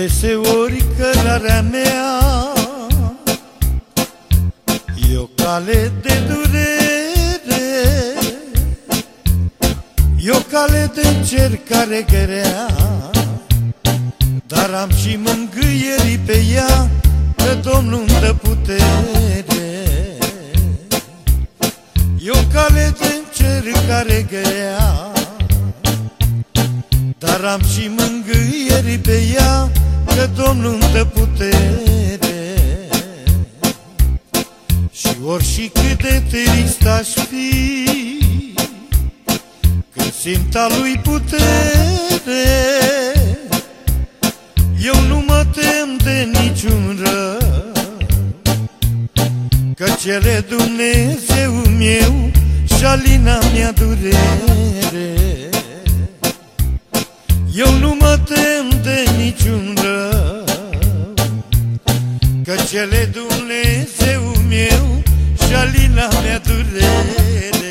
Adeseori cărarea mea e o cale de durere, e o cale de încercare grea, dar am și mângâieri pe ea, că Domnul-mi dă putere. E o cale de încercare grea, dar am și mângâieri pe ea, că Domnul-mi dă putere. Și orice cât de trist aș fi, când simt a Lui putere, eu nu mă tem de niciun rău, căci El e Dumnezeul meu și alina mea durere. Eu nu mă tem de niciun rău, căci El e Dumnezeul meu și alina mea durere.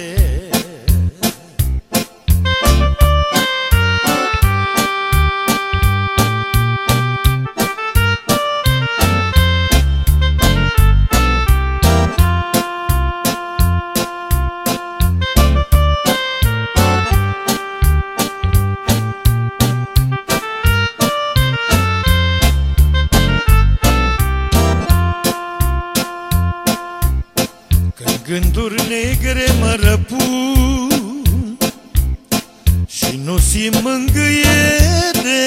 Gânduri negre mă răpun și nu simt mângâiere,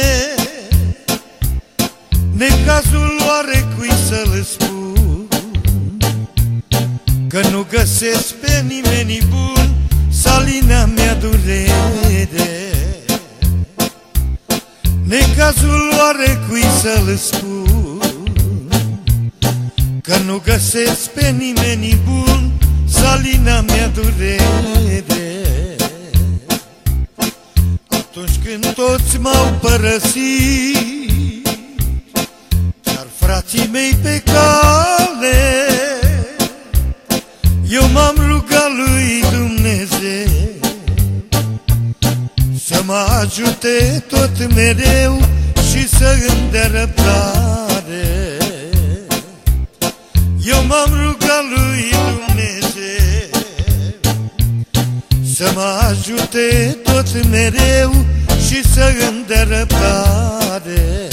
necazul oarecui să-l spun, că nu găsesc pe nimeni bun să alinea mea durere. Necazul oarecui să-l spun, că nu găsesc pe nimeni bun să alina mea durere. Atunci când toți m-au părăsit, chiar frații mei pe cale, eu m-am rugat lui Dumnezeu să mă ajute tot mereu și să îmi dea răbdare. Eu m-am rugat lui Dumnezeu să mă ajute tot mereu și să îmi dea răbdare.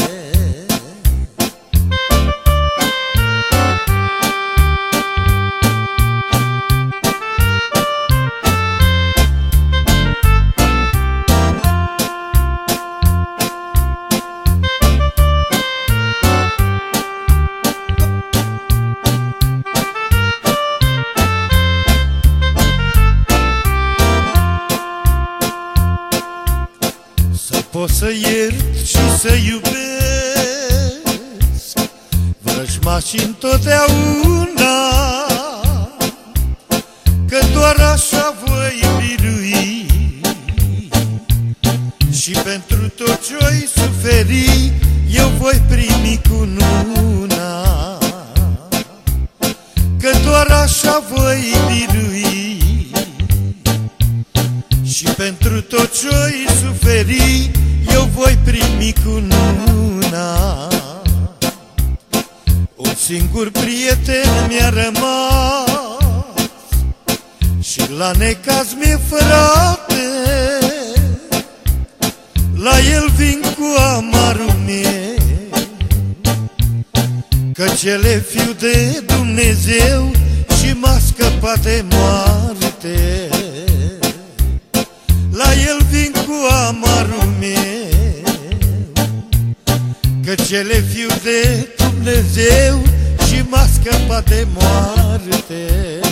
Pot să iert și să iubesc vrăjmașii întotdeauna, că doar așa voi birui. Și pentru tot ce-oi suferi, eu voi primi cununa, că doar așa voi birui. Și pentru tot ce-oi suferi, eu voi primi cununa. Un singur prieten mi-a rămas și la necaz mi-e frate, la el vin cu amarul meu, căci El e Fiul de Dumnezeu și m-a scăpat de moarte. La el vin cu amarul meu, căci El e Fiul de Dumnezeu și m-a scăpat de moarte.